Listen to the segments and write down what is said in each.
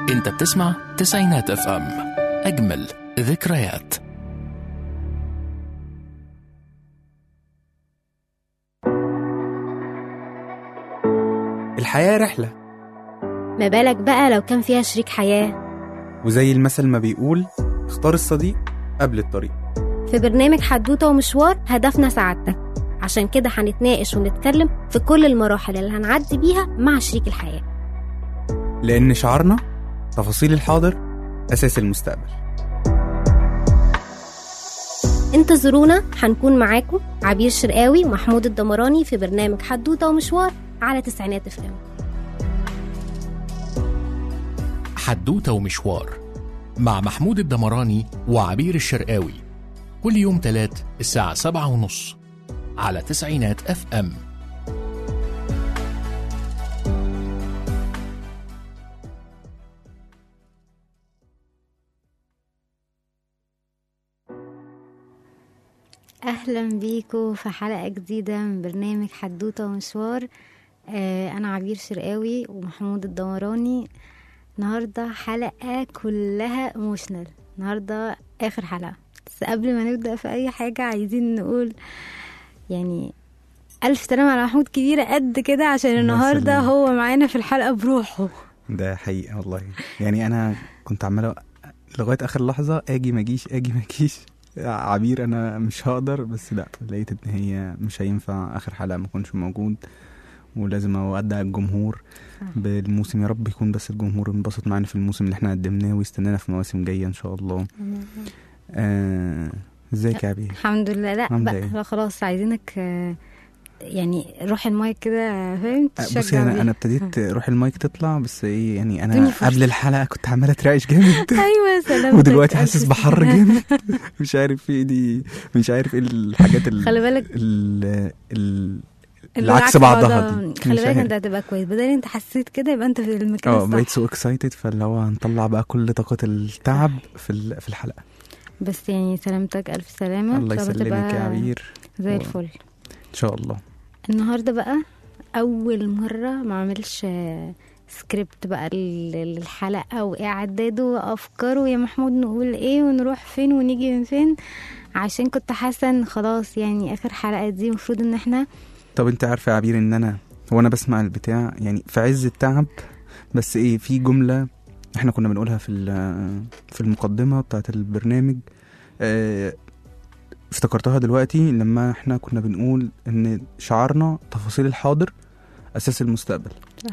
انت بتسمع تسعينات اف ام، اجمل ذكريات. الحياة رحلة، ما بالك بقى لو كان فيها شريك حياة. وزي المثل ما بيقول اختار الصديق قبل الطريق. في برنامج حدوتة ومشوار هدفنا سعادتك، عشان كده هنتناقش ونتكلم في كل المراحل اللي هنعدي بيها مع شريك الحياة، لأن شعارنا تفاصيل الحاضر أساس المستقبل. انتظرونا، هنكون معاكم عبير شرقاوي ومحمود الدمراني في برنامج حدوتة ومشوار على تسعينات اف ام. حدوتة ومشوار مع محمود الدمراني وعبير الشرقاوي، كل يوم تلات الساعة 7:30 على تسعينات اف ام. اهلا بيكم في حلقة جديدة من برنامج حدوتة ومشوار. انا عبير شرقاوي ومحمود الدمراني. النهاردة حلقة كلها ايموشنال، النهاردة اخر حلقة. بس قبل ما نبدأ في اي حاجة عايزين نقول يعني الف سلام على محمود، كبيرة قد كده عشان النهاردة هو معانا في الحلقة بروحه. ده حقيقة والله، يعني أنا كنت عمال لغاية آخر لحظة أجي مجيش عبير أنا مش هقدر، بس لا، لقيت إن هي مش هينفع آخر حلقة ما كنش موجود، ولازم أودع الجمهور بالموسم. يا رب يكون بس الجمهور انبسط معنا في الموسم اللي احنا قدمناه ويستنانا في مواسم جاية إن شاء الله. ازيك يا عبير؟ الحمد لله. لا بقى لا خلاص، عايزينك يعني روح المايك كده، فاهم؟ بصي انا ابتديت روح المايك تطلع، بس ايه يعني انا قبل الحلقه كنت عماله اترعش جامد. ايوه سلام. ودلوقتي حاسس بحر جامد. مش عارف ايه دي، مش عارف ايه الحاجات خلي بالك العكس بعضها دي. خلي بالك انت هتبقى كويس، بدل انت حسيت كده يبقى انت في المكان الصح. بقيت سو اكسايتد، فاللي هو هنطلع بقى كل طاقه التعب في الحلقه. بس يعني سلامتك، الف سلامه. الله يسلمك يا عبير، زي الفل ان شاء الله. النهارده بقى اول مره ما اعملش سكريبت بقى للحلقه واعداده وافكاره، يا محمود نقول ايه ونروح فين ونيجي من فين، عشان كنت حاسه ان خلاص يعني اخر حلقه دي المفروض ان احنا. طب انت عارفه يا عبير ان انا وانا بسمع البتاع يعني في عز التعب، بس ايه، في جمله احنا كنا بنقولها في المقدمه بتاعت البرنامج، افتكرتها دلوقتي لما احنا كنا بنقول ان شعارنا تفاصيل الحاضر اساس المستقبل.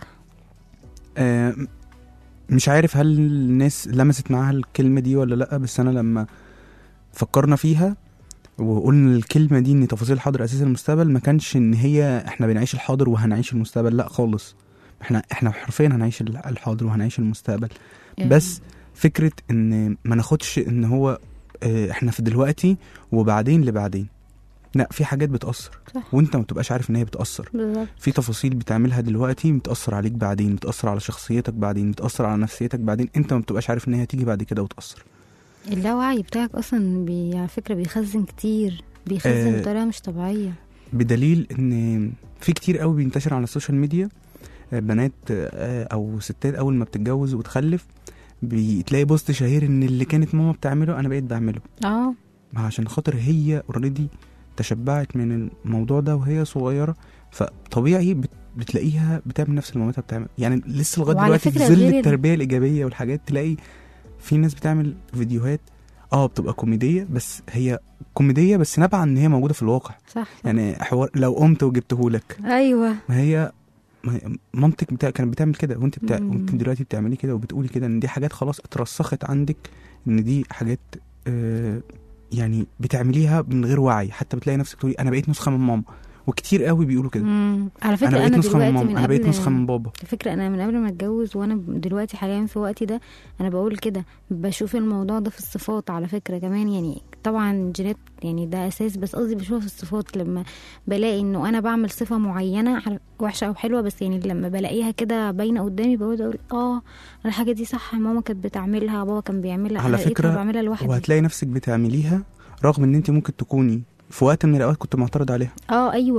مش عارف هل الناس لمست معاها الكلمة دي ولا لا، بس انا لما فكرنا فيها وقلنا الكلمة دي ان تفاصيل الحاضر اساس المستقبل، ما كانش ان هي احنا بنعيش الحاضر وهنعيش المستقبل، لا خالص، احنا حرفيا هنعيش الحاضر وهنعيش المستقبل. بس فكرة ان ما ناخدش ان هو احنا في دلوقتي وبعدين لبعدين، لا، في حاجات بتأثر صح، وانت ما بتبقاش عارف ان هي بتأثر بالضبط. في تفاصيل بتعملها دلوقتي بتأثر عليك بعدين، بتأثر على شخصيتك بعدين، بتأثر على نفسيتك بعدين، انت ما بتبقاش عارف ان هي تيجي بعد كده وتأثر. اللاوعي بتاعك اصلا على فكرة بيخزن كتير، بيخزن بطريقة مش طبيعية، بدليل ان في كتير قوي بينتشر على السوشيال ميديا، بنات او ستات اول ما بتتجوز وتخلف بتلاقي بوست شهير ان اللي كانت ماما بتعمله انا بقيت بعمله. عشان خاطر هي اوريدي تشبعت من الموضوع ده وهي صغيرة، فطبيعي بتلاقيها بتعمل نفس اللي مامتها بتعمل. يعني لسه لغاية دلوقتي في ظل التربية الإيجابية والحاجات، تلاقي في ناس بتعمل فيديوهات بتبقى كوميدية، بس هي كوميدية بس نابعة ان هي موجودة في الواقع. صح. يعني حوار لو قمت وجبتهولك، ايوه، ما هي مامتك كانت بتعمل كده، وانت ممكن دلوقتي بتعملي كده وبتقولي كده، ان دي حاجات خلاص اترسخت عندك، ان دي حاجات يعني بتعمليها من غير وعي، حتى بتلاقي نفسك تقولي انا بقيت نسخه من ماما، وكتير قوي بيقولوا كده. على فكره انا بقيت نسخه من ماما، انا بقيت نسخه من بابا. الفكره انا من قبل ما اتجوز وانا دلوقتي حاليا في وقتي ده انا بقول كده، بشوف الموضوع ده في الصفات على فكره كمان، يعني طبعا جينات يعني ده اساس، بس قصدي بشوفها في الصفات. لما بلاقي انه انا بعمل صفه معينه وحشه او حلوه، بس يعني لما بلاقيها كده باينه قدامي بقول الحاجه دي صح، ماما كانت بتعملها، بابا كان بيعملها، على فكره بعملها لوحدي، وهتلاقي نفسك بتعمليها رغم ان انت ممكن تكوني في وقت من الاوقات كنت معترض عليها. ايوه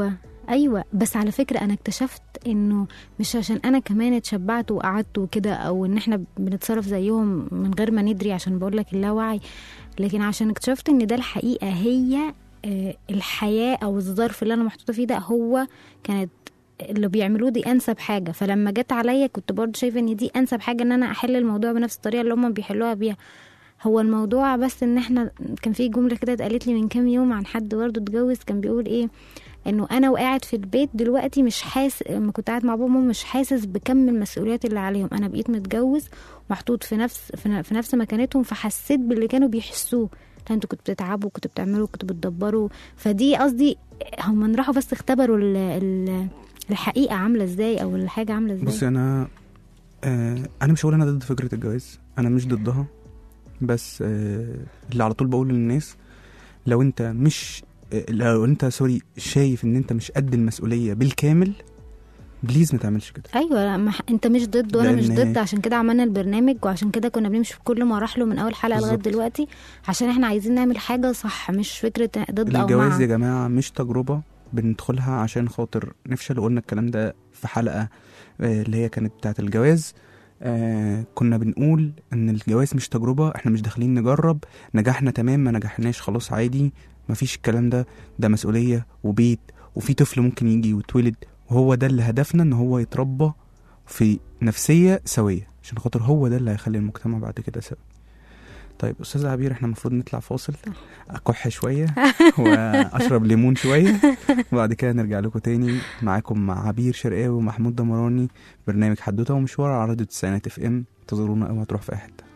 ايوه، بس على فكره انا اكتشفت انه مش عشان انا كمان اتشبعت وقعدت وكده، او ان احنا بنتصرف زيهم من غير ما ندري، عشان بقول لك اللاوعي، لكن عشان اكتشفت ان ده الحقيقه هي الحياه او الظرف اللي انا محطوطه فيه ده هو كانت اللي بيعملوه دي انسب حاجه. فلما جت عليا كنت برضو شايفه ان دي انسب حاجه، ان انا احل الموضوع بنفس الطريقه اللي هم بيحلوها بيها. هو الموضوع بس ان احنا كان في جمله كده اتقالت لي من كام يوم عن حد برضو اتجوز، كان بيقول ايه، انه انا وقاعد في البيت دلوقتي مش حاسس، لما كنت قاعد مع بابا مش حاسس بكم المسؤوليات اللي عليهم، انا بقيت متجوز محطوط في نفس مكانتهم، فحسيت باللي كانوا بيحسوه. انتوا كنتوا بتتعبوا، كنتوا بتعملوا، كنتوا بتدبروا. فدي قصدي هم راحوا بس اختبروا الحقيقه عامله ازاي او الحاجه عامله ازاي. بصي انا مش هقول انا ضد فكره الجواز، انا مش ضدها، بس اللي على طول بقول للناس لو انت سوري شايف ان انت مش قد المسؤوليه بالكامل، بليز ما تعملش كده. ايوه، انت مش ضد وانا مش ضد، عشان كده عملنا البرنامج، وعشان كده كنا بنمشي في كل مراحله من اول حلقه لغايه دلوقتي، عشان احنا عايزين نعمل حاجه صح، مش فكره ضد او مع. الجواز يا جماعه مش تجربه بندخلها عشان خاطر نفشل. وقلنا الكلام ده في حلقه اللي هي كانت بتاعه الجواز. كنا بنقول ان الجواز مش تجربه، احنا مش داخلين نجرب، نجحنا تمام، ما نجحناش خلاص عادي، مفيش الكلام ده. ده مسؤوليه وبيت، وفي طفل ممكن يجي ويتولد، وهو ده اللي هدفنا، ان هو يتربى في نفسيه سويه، عشان خاطر هو ده اللي هيخلي المجتمع بعد كده سوي. طيب استاذ عبير، احنا المفروض نطلع فاصل، اكح شويه واشرب ليمون شويه، وبعد كده نرجع لكم تاني. معاكم مع عبير شرقاوي ومحمود دمراني، برنامج حدوته ومشوار على راديو 90 اف ام. انتظرونا اوعى تروح في اي حته.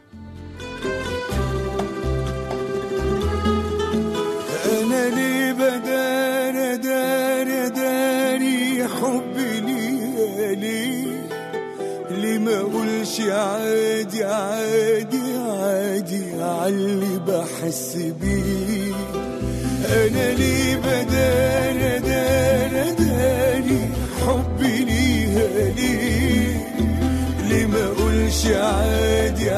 انا ليه داري حبي ليه ما اقولش عادي عاللي بحس بيه. انا ليه داري حبي ليه ما اقولش عادي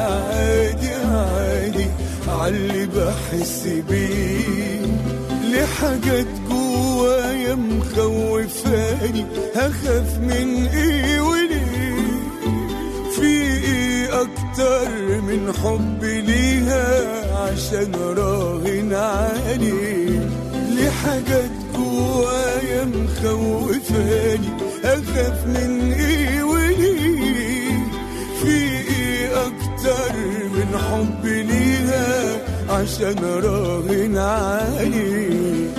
عاللي بحس بيه. ليه حاجات جوايا مخوفاني، هخاف من ايه وليه؟ في ايه اكتر من حبي ليها عشان راهن عليه؟ ليه حاجات جوايا مخوفاني، هخاف من ايه وليه؟ في ايه اكتر من حبي ليها عشان راهن عليه؟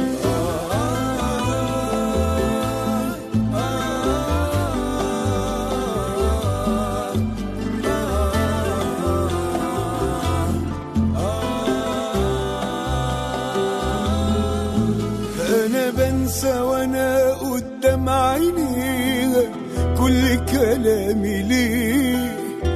أنا بنسى وأنا قدام عينيها كل كلامي ليه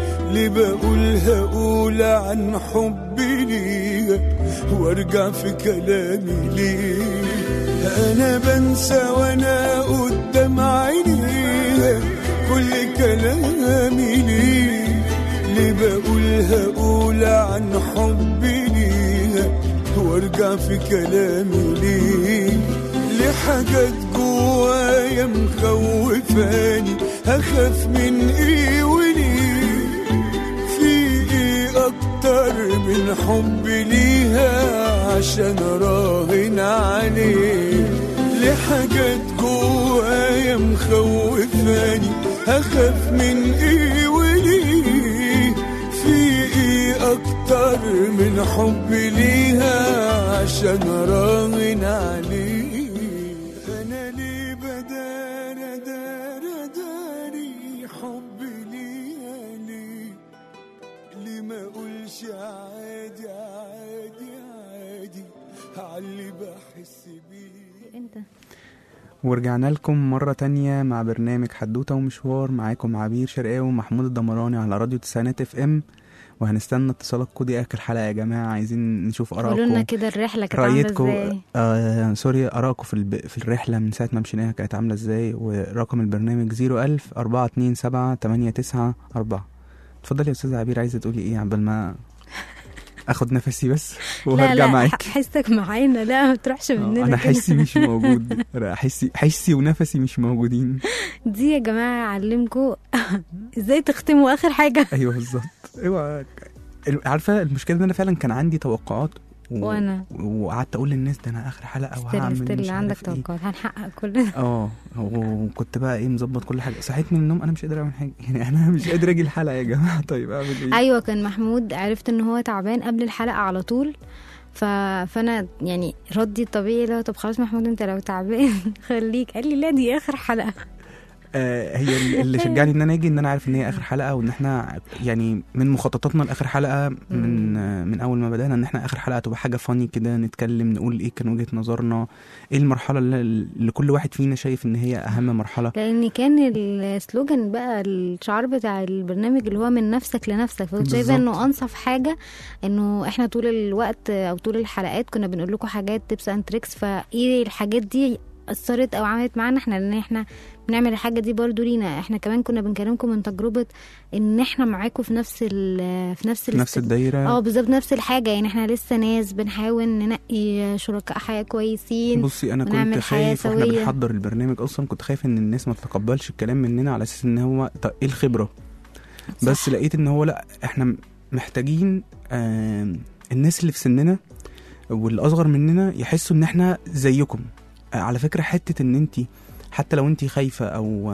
بقول عن حبي ليها وارجع في كلامي ليه؟ أنا بنسى وأنا قدام عينيها كل كلامي ليه بقول عن حبي ليها وارجع في كلامي ليه؟ ليه حاجات جوايا مخوفاني، هخاف من ايه وليه؟ في ايه اكتر من حبي ليها عشان راهن عليه؟ ليه حاجات جوايا مخوفاني، هخاف من ايه وليه؟ في ايه اكتر من حبي ليها عشان راهن عليه؟ انا ليه داري حبي ليها ليه ما اقولش عادي عاللي بحس بيه؟ انت ورجعنا لكم مرة تانية مع برنامج حدوته ومشوار. معاكم عبير شرقاوي ومحمود الدمراني على راديو 90 اف ام، وهنستنى اتصالاتكم دي اخر حلقة يا جماعة. عايزين نشوف ارائكم، قولوا لنا كده الرحلة كانت عاملة ازاي. سوري، ارائكم في الرحلة من ساعة ما مشيناها كانت عاملة ازاي. ورقم البرنامج 01000-427-894. اتفضلي يا استاذة عبير، عايزة تقولي ايه عبال ما اخد نفسي بس لا وهرجع لا معاك. حسك معانا، لا ما تروحش مننا انا كده. حسي مش موجود، حسي ونفسي مش موجودين. دي يا جماعه اعلمكم ازاي تختموا اخر حاجه. ايوه بالظبط. ايوه عارفه المشكله ان انا فعلا كان عندي توقعات وقعدت اقول للناس ده انا اخر حلقه وهعمل ستيل عندك توقعات هنحقق كلنا. وكنت بقى ايه مظبط كل حاجه. صحيت من النوم انا مش قادر اعمل حاجه، يعني انا مش قادر اجي الحلقه يا جماعه. طيب اعمل ايه؟ ايوه كان محمود عرفت ان هو تعبان قبل الحلقه على طول، فانا يعني ردي الطبيعي لا طب خلاص محمود انت لو تعبان خليك. قال لي لا دي اخر حلقه. هي اللي شجعني ان انا اجي ان انا عارف ان هي اخر حلقه، وان احنا يعني من مخططاتنا لاخر حلقه من اول ما بدانا ان احنا اخر حلقه تبقى حاجه فاني كده، نتكلم نقول ايه كان وجهه نظرنا، ايه المرحله اللي كل واحد فينا شايف ان هي اهم مرحله. لان كان السلوجان بقى الشعار بتاع البرنامج اللي هو من نفسك لنفسك، فكنت شايفه انه انصف حاجه انه احنا طول الوقت او طول الحلقات كنا بنقول لكم حاجات تيبس اند تريكس، فايه الحاجات دي اثرت او عملت معانا احنا، لان احنا بنعمل الحاجه دي برضو لينا احنا كمان. كنا بنكلمكم من تجربه ان احنا معاكم في نفس الدايره. بالظبط نفس الحاجه، يعني احنا لسه ناس بنحاول ننقي شركاء حياه كويسين. بصي انا كنت خايف واحنا بنحضر البرنامج اصلا، كنت خايف ان الناس ما تتقبلش الكلام مننا على اساس ان هو ايه الخبره. صح. بس لقيت ان هو لا، احنا محتاجين الناس اللي في سننا واللي اصغر مننا يحسوا ان احنا زيكم. على فكره حته ان انت حتى لو انت خايفه او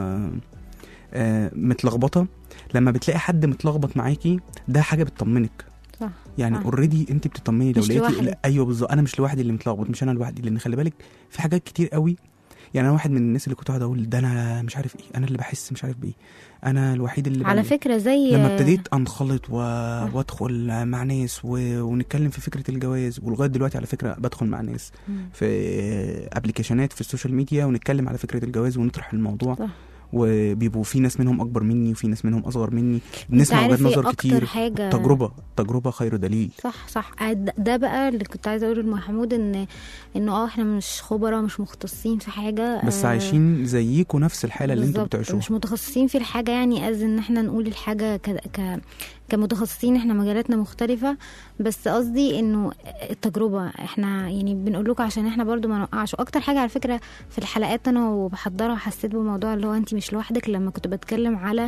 متلخبطه، لما بتلاقي حد متلخبط معاكي ده حاجه بتطمنك. صح. يعني اوريدي انت بتطمني لو لقيتي. ايوه بالظبط، انا مش لوحدي اللي متلخبط، مش انا لوحدي، لان خلي بالك في حاجات كتير قوي. يعني انا واحد من الناس اللي كنت قاعد اقول ده انا مش عارف ايه، انا اللي بحس مش عارف بايه، انا الوحيد اللي على فكره زي لما ابتديت انخلط وادخل مع ناس ونتكلم في فكره الجواز. ولغايه دلوقتي على فكره بدخل مع ناس في ابلكيشنات في السوشيال ميديا ونتكلم على فكره الجواز ونطرح الموضوع. صح. وبيبقوا في ناس منهم اكبر مني وفي ناس منهم اصغر مني، بنسمع وجهات نظر كتير. تجربه خير دليل. صح. ده بقى اللي كنت عايزه اقوله لمحمود انه احنا مش خبراء مش مختصين في حاجه، بس عايشين زيكم نفس الحاله اللي انتوا بتعيشوها. مش متخصصين في الحاجه، يعني ان احنا نقول الحاجه كمتخصصين، احنا مجالاتنا مختلفه. بس قصدي انه التجربه احنا يعني بنقول لكم عشان احنا برضو ما نوقعش. اكتر حاجه على فكره في الحلقات انا وبحضرها حسيت بموضوع اللي هو انت مش لوحدك، لما كنت بتكلم على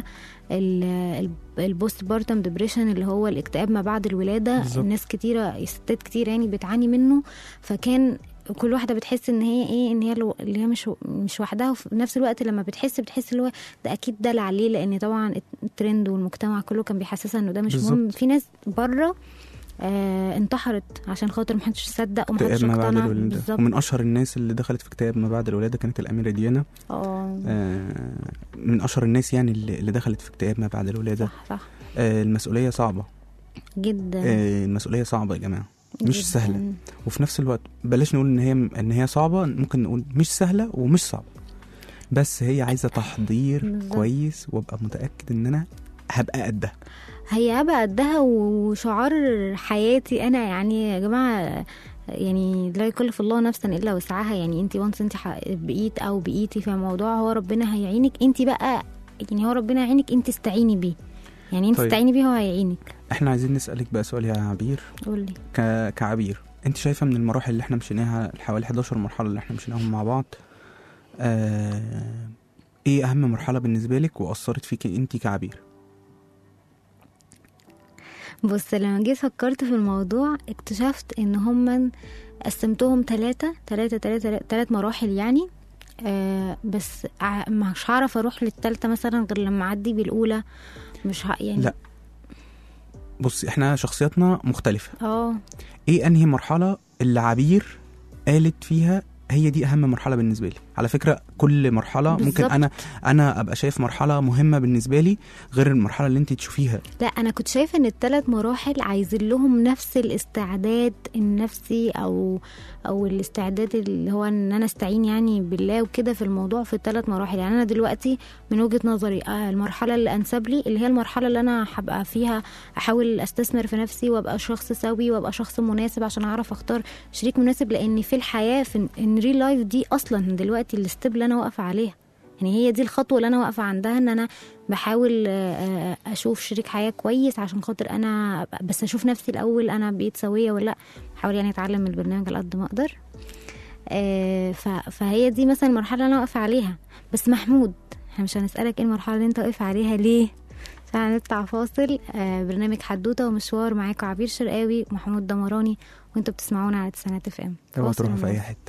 البوست بارتم ديبريشن اللي هو الاكتئاب ما بعد الولاده. بالزبط. الناس كتيره ستات كتير يعني بتعاني منه، فكان كل واحده بتحس ان هي ايه، ان هي اللي هي مش وحدها، وفي نفس الوقت لما بتحس اللي هو ده اكيد ده اللي عليه، لان طبعا الترند والمجتمع كله كان بيحسسها انه ده مش بالزبط. مهم. في ناس بره انتحرت عشان خاطر محدش يصدق ومحدش اقتنع. ومن اشهر الناس اللي دخلت في اكتئاب ما بعد الولاده كانت الاميره ديانا. من اشهر الناس يعني اللي دخلت في اكتئاب ما بعد الولاده. صح. المسؤوليه صعبه جدا. المسؤوليه صعبه يا جماعه، مش جداً. سهله. وفي نفس الوقت بلاش نقول ان هي صعبه، ممكن نقول مش سهله ومش صعبه، بس هي عايزه تحضير كويس، وابقى متاكد ان انا هبقى قدها. هي هبقى قدها. وشعار حياتي انا يعني يا جماعه، يعني لا يكلف الله نفسا الا وسعها. يعني انت وانس انت بقيت او بقيتي في موضوع، هو ربنا هيعينك انت بقى، يعني هو ربنا يعينك انت، استعيني بيه. يعني انت استعيني بيه هو هيعينك. احنا عايزين نسالك بقى سؤال يا عبير. قولي. كعبير، انت شايفه من المراحل اللي احنا مشيناها، حوالي 11 مرحله اللي احنا مشيناهم مع بعض، ايه اهم مرحله بالنسبه لك واثرت فيكي انت كعبير؟ بص، لما جيت فكرت في الموضوع اكتشفت ان هم قسمتهم ثلاث مراحل يعني. بس مش هعرف اروح للثالثه مثلا غير لما اعدي بالاولى. مش يعني لا، بص احنا شخصياتنا مختلفه. ايه انهي مرحله اللي عبير قالت فيها هي دي اهم مرحله بالنسبه لي؟ على فكره كل مرحله بالزبط. ممكن انا ابقى شايف مرحله مهمه بالنسبه لي غير المرحله اللي انت تشوفيها. لا، انا كنت شايفه ان الثلاث مراحل عايزين لهم نفس الاستعداد النفسي او الاستعداد اللي هو ان انا استعين يعني بالله وكده في الموضوع في الثلاث مراحل. يعني انا دلوقتي من وجهه نظري المرحله اللي انسب لي اللي هي المرحله اللي انا هبقى فيها احاول استثمر في نفسي وابقى شخص سوي وابقى شخص مناسب عشان اعرف اختار شريك مناسب. لان في الحياه في الريل لايف دي اصلا دلوقتي الستيب اللي انا واقفه عليها يعني هي دي الخطوة اللي أنا واقفة عندها، إن أنا بحاول أشوف شريك حياة كويس عشان خاطر أنا بس أشوف نفسي الأول أنا بقيت سوية ولا لأ. بحاول يعني أتعلم من البرنامج على قد ما أقدر. فهي دي مثلا المرحلة اللي أنا واقفة عليها. بس محمود، احنا مش هنسألك ايه المرحلة اللي انت واقف عليها ليه، عشان هنطلع فاصل. برنامج حدوتة ومشوار، معاكم عبير شرقاوي ومحمود دمراني، وانتوا بتسمعونا على تسعينات اف ام. اوعوا تروحوا في اي حتة.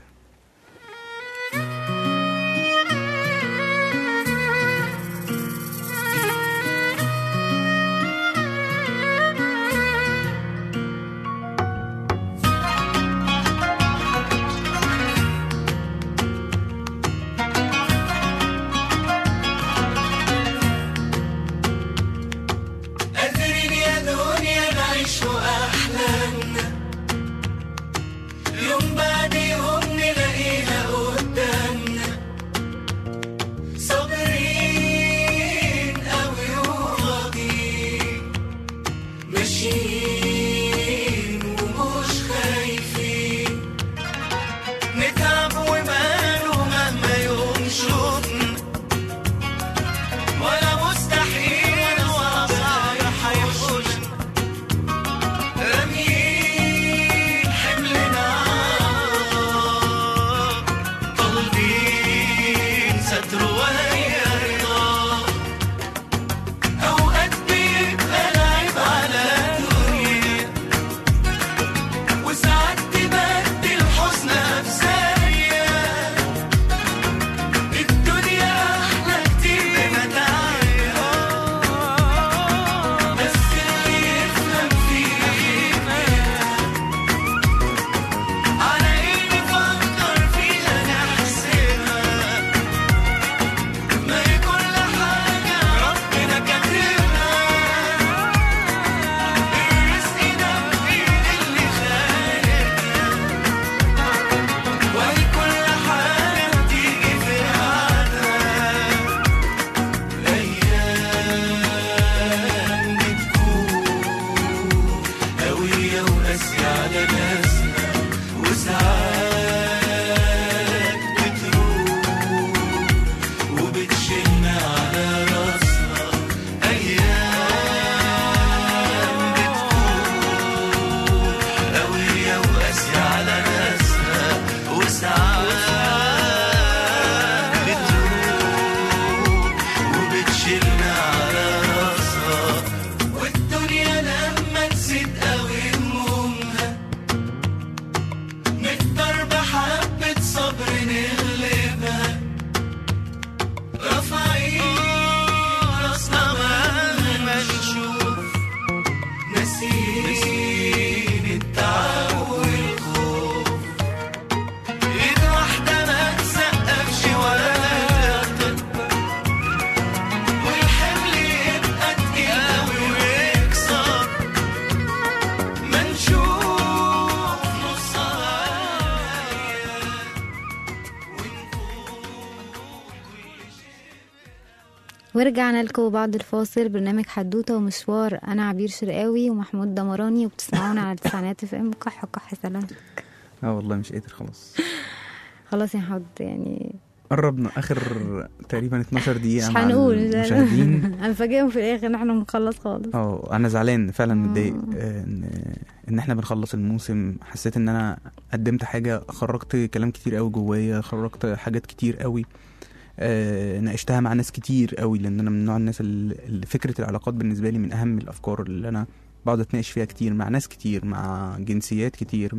ورجعنا لكم بعد الفاصل. برنامج حدوتة ومشوار، أنا عبير شرقاوي ومحمود دمراني، وبتسمعونا على تسعينات اف ام. كح كح سلامتك. والله مش قادر خلاص. خلاص يا حد، يعني قربنا اخر تقريبا 12 دقيقة مش هنقول المشاهدين. هنفاجئهم في الاخر ان احنا بنخلص خالص. انا زعلان فعلا، متضايق ان احنا بنخلص الموسم. حسيت ان انا قدمت حاجة، خرجت كلام كتير قوي جوايا، خرجت حاجات كتير قوي، ناقشتها مع ناس كتير قوي، لان انا من نوع الناس اللي فكرة العلاقات بالنسبة لي من اهم الافكار اللي انا بقعد اتناقش فيها كتير، مع ناس كتير، مع جنسيات كتير،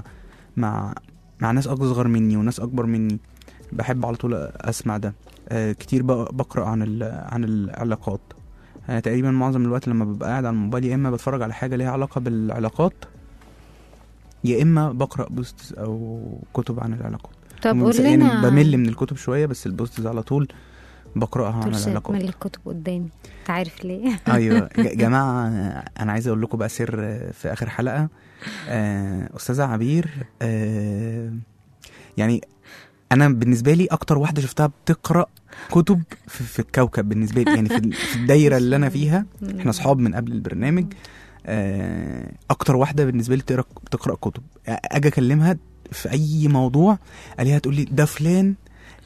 مع ناس اصغر مني وناس اكبر مني. بحب على طول اسمع ده. كتير بقرأ عن العلاقات. تقريبا معظم الوقت لما ببقى قاعد على الموبايل، يا اما بتفرج على حاجة ليها علاقة بالعلاقات، يا اما بقرأ بوستس او كتب عن العلاقات. طب قول لنا، يعني بمل من الكتب شوية، بس البوستس على طول بقرأها عن العلاقات. من الكتب قدامي، انت عارف ليه؟ ايوه جماعة، انا عايز اقول لكم بقى سر في اخر حلقة. استاذة عبير، يعني انا بالنسبة لي اكتر واحدة شفتها بتقرأ كتب في الكوكب بالنسبة لي، يعني في الدايرة اللي انا فيها، احنا اصحاب من قبل البرنامج. اكتر واحدة بالنسبة لي بتقرأ كتب. اجي اكلمها في اي موضوع عليها تقول لي ده فلان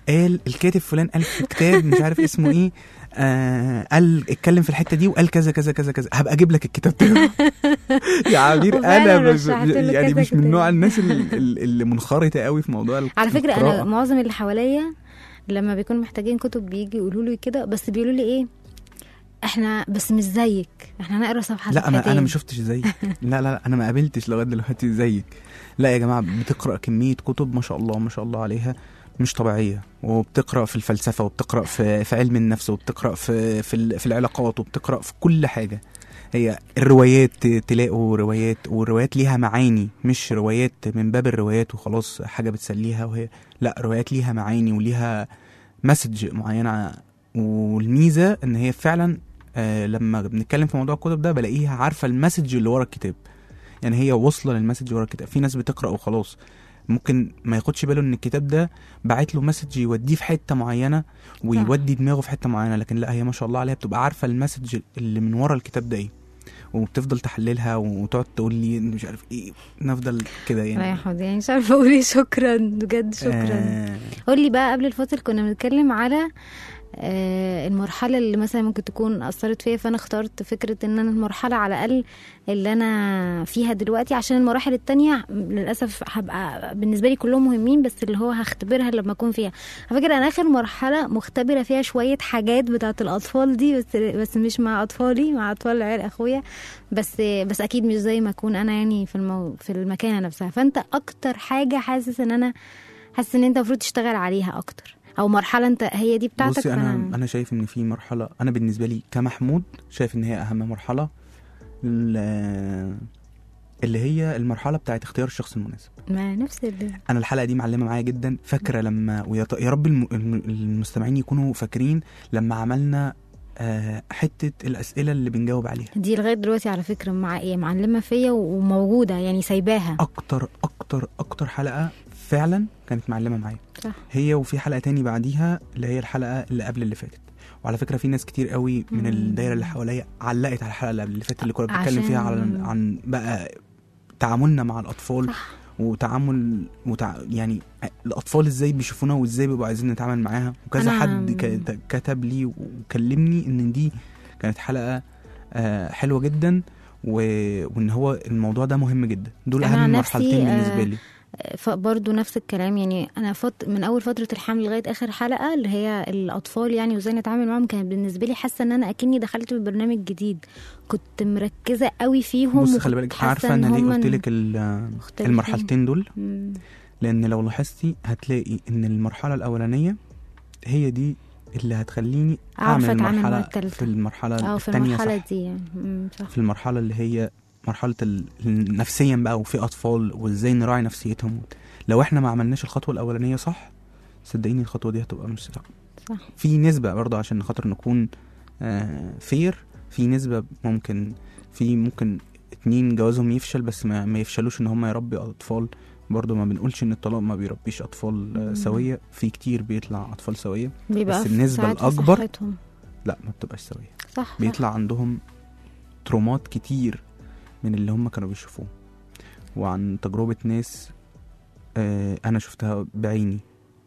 قال الكاتب فلان قال في كتاب مش عارف اسمه ايه، قال اتكلم في الحته دي وقال كذا كذا كذا كذا، هبقى اجيب لك الكتاب ده. يا عبير وفعلاً انا رشحت له يعني كذا مش من كتاب. نوع الناس اللي منخرطه قوي في موضوع على فكره القراءة. انا معظم اللي حواليا لما بيكونوا محتاجين كتب بيجي يقولوا لي كده، بس بيقولوا لي ايه، احنا بس مش زيك، احنا نقرا صفحه لا صفحتين. انا ما شفتش زيك. لا انا ما قابلتش لغايه دلوقتي زيك. لا يا جماعه، بتقرا كميه كتب ما شاء الله ما شاء الله عليها مش طبيعيه، وبتقرا في الفلسفه، وبتقرا في علم النفس، وبتقرا في العلاقات، وبتقرا في كل حاجه. هي الروايات تلاقوا روايات، والروايات ليها معاني، مش روايات من باب الروايات وخلاص حاجه بتسليها وهي لا، روايات ليها معاني وليها مسج معينه. والميزه ان هي فعلا لما بنتكلم في موضوع الكتب ده بلاقيها عارفه المسج اللي ورا الكتاب، يعني هي واصله للمسج اللي ورا الكتاب. في ناس بتقرا وخلاص ممكن ما ياخدش باله ان الكتاب ده باعت له مسج يوديه في حته معينه ويودي دماغه في حته معينه، لكن لا، هي ما شاء الله عليها بتبقى عارفه المسج اللي من ورا الكتاب ده ايه، وبتفضل تحللها وتقعد تقول لي مش عارف ايه، نفضل كده لا يا يعني. حبيبي، يعني مش عارفه اقول ايه، شكرا بجد شكرا. قول لي بقى، قبل الفاصل كنا بنتكلم على المرحلة اللي مثلا ممكن تكون أثرت فيا، فأنا اخترت فكرة إن أنا المرحلة على الأقل اللي أنا فيها دلوقتي، عشان المراحل التانية للأسف هبقى بالنسبة لي كلهم مهمين، بس اللي هو هختبرها لما أكون فيها. على فكرة أنا آخر مرحلة مختبرة فيها شوية حاجات بتاعة الأطفال دي، بس مش مع أطفالي، مع أطفال عيال أخويا، بس أكيد مش زي ما أكون أنا يعني في المكانة نفسها. فأنت أكتر حاجة حاسس إن أنت المفروض تشتغل عليها أكتر، او مرحله انت هي دي بتاعتك؟ بصي انا شايف ان في مرحله، انا بالنسبه لي كمحمود شايف ان هي اهم مرحله، اللي هي المرحله بتاعت اختيار الشخص المناسب. ما نفس انا الحلقه دي معلمه معايا جدا. فاكره لما يا رب المستمعين يكونوا فاكرين لما عملنا حته الاسئله اللي بنجاوب عليها دي لغايه دلوقتي على فكره معلمه فيا وموجوده، يعني سايباها. اكتر حلقه فعلا كانت معلمه معايا، صح. هي وفي حلقه تاني بعديها اللي هي الحلقه اللي قبل اللي فاتت. وعلى فكره في ناس كتير قوي من الدايره اللي حواليا علقت على الحلقه اللي قبل اللي فاتت، اللي كنا بنتكلم فيها عن بقى تعاملنا مع الاطفال، صح. يعني الاطفال ازاي بيشوفونا وازاي بيبقوا عايزين نتعامل معاها. وكذا حد كتب لي وكلمني ان دي كانت حلقه حلوه جدا، وان هو الموضوع ده مهم جدا. دول اهم مرحلتين بالنسبه لي. برضو نفس الكلام، يعني انا من اول فتره الحمل لغايه اخر حلقه اللي هي الاطفال يعني وازاي نتعامل معاهم، كان بالنسبه لي حاسه ان انا اكني دخلت في برنامج جديد، كنت مركزه قوي فيهم. بص خلي بالك، عارفه انا ليه قلت لك المرحلتين دول؟ لان لو لاحظتي هتلاقي ان المرحله الاولانيه هي دي اللي هتخليني اعمل المرحله في المرحله الثانيه، صح. دي صح. في المرحله اللي هي مرحله نفسيا بقى، وفي اطفال وازاي نراعي نفسيتهم. لو احنا ما عملناش الخطوه الاولانيه صح، صدقيني الخطوه دي هتبقى مش صح. في نسبه برضه عشان خاطر نكون فير، في نسبه ممكن 2 جوازهم يفشل، بس ما يفشلوش ان هم يربي اطفال. برضه ما بنقولش ان الطلاق ما بيربيش اطفال سويه، في كتير بيطلع اطفال سويه، بس النسبه الاكبر لا ما بتبقاش سويه، صح. بيطلع عندهم ترومات كتير من اللي هم كانوا بيشوفوه. وعن تجربة ناس أنا شفتها بعيني،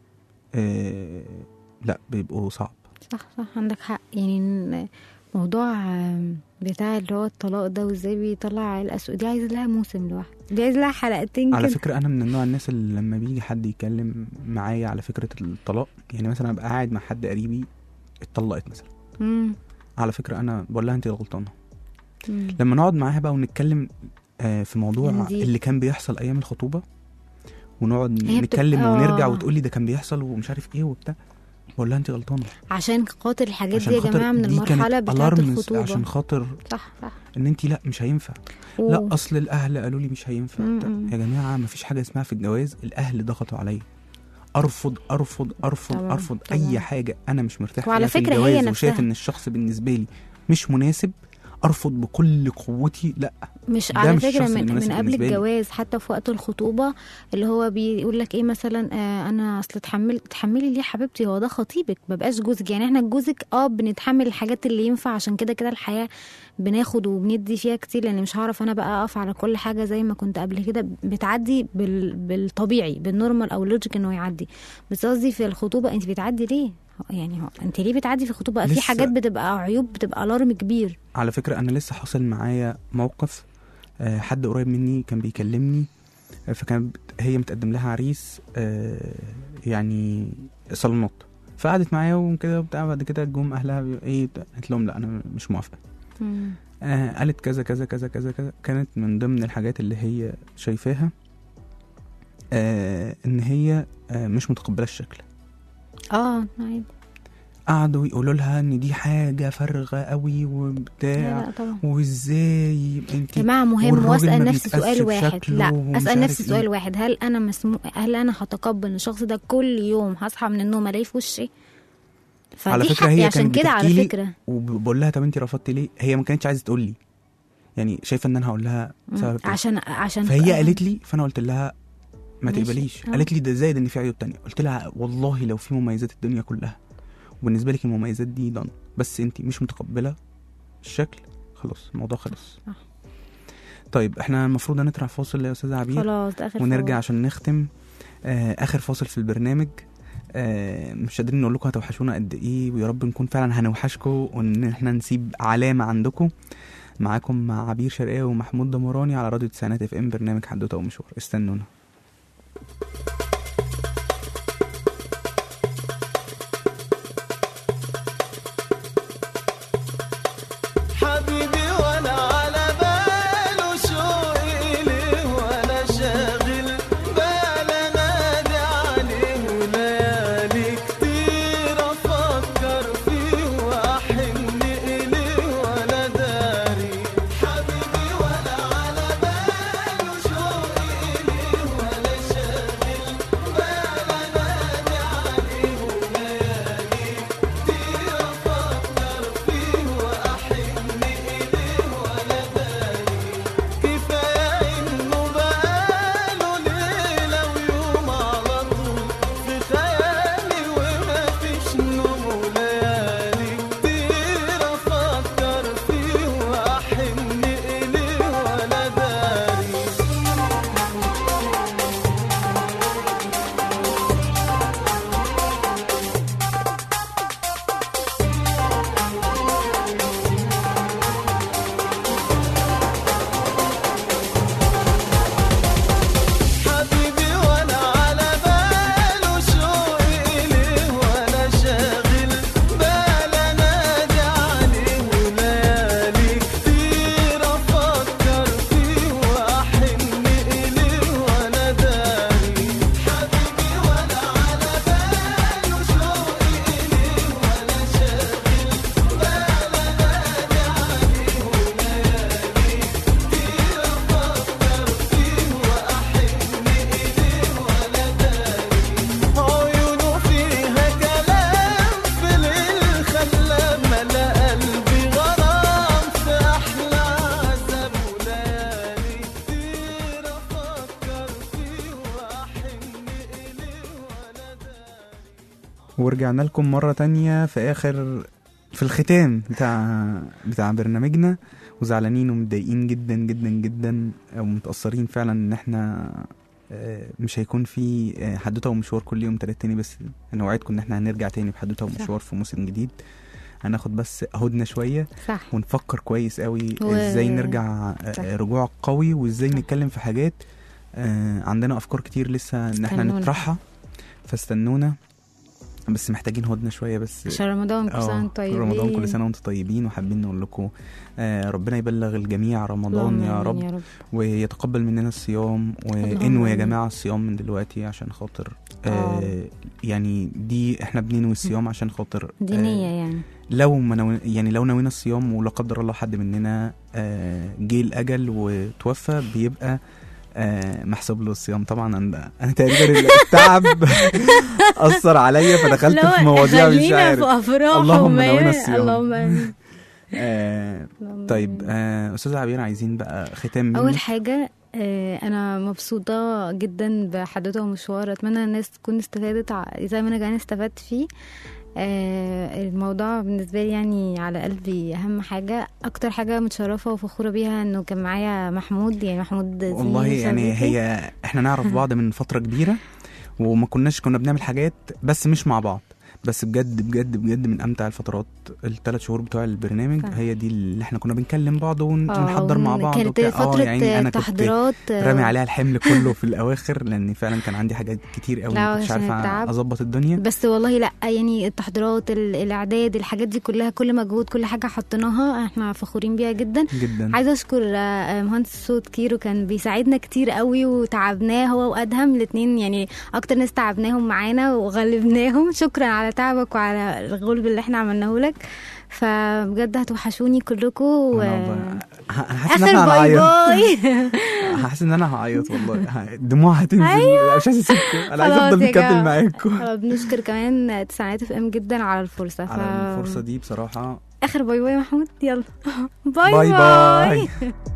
لا بيبقوا صعب. صح عندك حق. يعني موضوع بتاع اللي هو الطلاق ده وازاي بيطلع الأسوأ، دي عايز لها موسم لوحده، دي عايز لها حلقتين على كده. فكرة أنا من النوع الناس اللي لما بيجي حد يتكلم معايا على فكرة الطلاق، يعني مثلا أبقى قاعد مع حد قريبي اتطلقت مثلا، على فكرة أنا بقول لها أنت غلطانة. لما نقعد معاها بقى ونتكلم في موضوع اللي كان بيحصل ايام الخطوبه، ونقعد نتكلم ونرجع وتقولي ده كان بيحصل ومش عارف ايه وبتاع، بقول لها انت غلطانه عشان خاطر الحاجات دي يا جماعه من المرحله بتاعه الخطوبه، عشان خاطر صح ان انت لا مش هينفع. لا اصل الاهل قالوا لي مش هينفع. يا جماعه ما فيش حاجه اسمها في الجواز الاهل ضغطوا عليا. ارفض اي حاجه انا مش مرتاح فيها في الجواز وشايف ان الشخص بالنسبه لي مش مناسب، ارفض بكل قوتي، لا. مش ده على مش فكره الشخص من المناسب قبل بالنسبة لي. الجواز، حتى في وقت الخطوبه اللي هو بيقول لك ايه مثلا انا اصل تحملي ليه يا حبيبتي، هو ده خطيبك ما بقاش جوزك. يعني احنا جوزك بنتحمل الحاجات اللي ينفع، عشان كده الحياه بناخد وبندي فيها كتير، لان مش هعرف انا بقى اقف على كل حاجه زي ما كنت قبل كده. بتعدي بالطبيعي بالنورمال او اللوجيك انه يعدي. بس قصدي في الخطوبه انت بتعدي ليه؟ يعني انت ليه بتعدي في الخطوبه؟ في حاجات بتبقى عيوب، بتبقى الارم كبير. على فكره انا لسه حاصل معايا موقف، حد قريب مني كان بيكلمني، فكان هي متقدم لها عريس يعني صالونات، فقعدت معايا وكده وبتاع. بعد كده جم اهلها ايه، قالت لهم لا انا مش موافقه. قالت كذا كذا كذا كذا كذا. كانت من ضمن الحاجات اللي هي شايفاها ان هي مش متقبله الشكل. عادي. قعدوا يقولوا لها ان دي حاجه فارغه قوي وبتاع، وازاي انت يا جماعه مهم. واسال نفسي سؤال واحد، لا اسال نفسي سؤال واحد، هل انا هتقبل الشخص ده كل يوم هصحى من النوم الاقيه في وشي؟ على فكره هي عشان كده على فكره وبقول لها طب انت رفضتي ليه؟ هي ما كانتش عايزه تقول لي، يعني شايفه ان انا هقول لها سبب عشان فهي قالت لي، فانا قلت لها ما تقبليش. قالت لي ده زائد ان في عيوب تانية. قلت لها والله لو في مميزات الدنيا كلها وبالنسبه لك المميزات دي دان، بس انت مش متقبله الشكل، خلاص الموضوع خلص. طيب احنا المفروض نطلع فاصل يا استاذه عبير، خلاص ده اخر ونرجع عشان نختم اخر فاصل في البرنامج. مش قادرين نقول لكم هتوحشونا قد ايه، ويا رب نكون فعلا هنوحشكم وان احنا نسيب علامه عندكم. معاكم مع عبير شرقاوي ومحمود دمراني على راديو تسعينات FM، برنامج حدوته ومشوار. استنونا. ورجعنا لكم مرة تانية في الختام بتاع برنامجنا، وزعلانين ومتضايقين جدا جدا جدا ومتأثرين فعلا ان احنا مش هيكون في حدوته ومشوار كل يوم 3 تاني. بس انا وعدكم ان احنا هنرجع تاني بحدوته ومشوار في موسم جديد. هناخد بس هدنة شوية، صح. ونفكر كويس قوي ازاي نرجع رجوع قوي، وازاي نتكلم في حاجات عندنا افكار كتير لسه ان احنا نطرحها، فاستنونا. بس محتاجين هدنة شوية بس عشان رمضان كل سنة وانتم طيبين. رمضان كل سنة وانتم طيبين. وحابين نقول لكم ربنا يبلغ الجميع رمضان يا رب، ويتقبل مننا الصيام، وانووا يا جماعة الصيام من دلوقتي عشان خاطر يعني دي احنا بننوي الصيام عشان خاطر دينية يعني. لو نوينا الصيام ولا قدر الله حد مننا جه الأجل وتوفى، بيبقى محسوب له الصيام. طبعا انا تقريبا التعب اثر عليا فدخلت في مواضيع مش عارف. اللهم نوينا الصيام. اللهم طيب استاذه عبير، عايزين بقى ختام منك. اول حاجه انا مبسوطه جدا بحدوته ومشوار. اتمنى الناس تكون استفادت زي ما انا كمان استفدت فيه. الموضوع بالنسبه لي يعني على قلبي. اهم حاجه، اكتر حاجه متشرفه وفخوره بيها انه كان معايا محمود. يعني محمود والله يعني هي احنا نعرف بعض من فتره كبيره، وما كنا بنعمل حاجات بس مش مع بعض، بس بجد بجد بجد من امتع الفترات ال3 شهور بتوع البرنامج. هي دي اللي احنا كنا بنكلم بعض ونحضر مع بعض. كانت فتره يعني انا تحضيرات كنت رامي عليها الحمل كله في الاواخر، لان فعلا كان عندي حاجات كتير قوي مش عارفه اظبط الدنيا. بس والله لا، يعني التحضيرات، الاعداد، الحاجات دي كلها، كل مجهود، كل حاجه حطيناها احنا فخورين بيها جدا جدا. عايزه اشكر مهندس الصوت كيرو، كان بيساعدنا كتير قوي وتعبناه هو وادهم الاثنين، يعني اكتر ناس تعبناهم معانا وغلبناهم. شكرا على تعبك وعلى الغلب اللي احنا عملناه لك. فبجد هتوحشوني كلكم. اخر باي باي. حاسس ان انا هعيط والله، دموع هتنزل. مش عايز اسيبكم، انا عايز افضل مكمل معاكم. بنشكر كمان تسعينات اف ام جدا على الفرصه. على الفرصه دي بصراحه. اخر باي باي محمود، يلا باي باي, باي.